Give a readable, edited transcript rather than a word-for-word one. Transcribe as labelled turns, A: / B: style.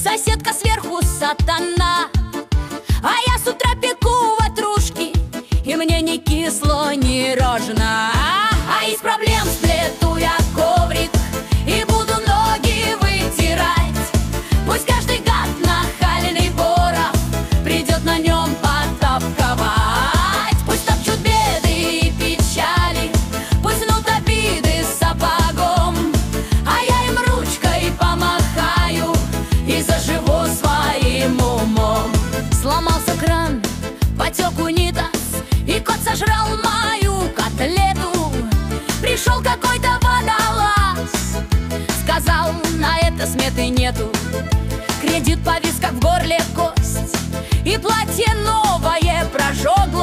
A: соседка сверху сатана. А я с утра пеку ватрушки, и мне ни кисло, ни рожно. А из проблем сплету я коврик и буду ноги вытирать. Пусть каждый гад нахальный воров придет на нем потолковать. Пусть топчут беды и печали, пусть гнут обиды сапогом, а я им ручкой помахаю и заживу своим умом. Сломался кран, потек унитаз, и кот сожрал мою котлету. Пришел какой-то водолаз, сказал, на это сметы нету. Кредит повис, как в горле кость, и платье новое прожегло.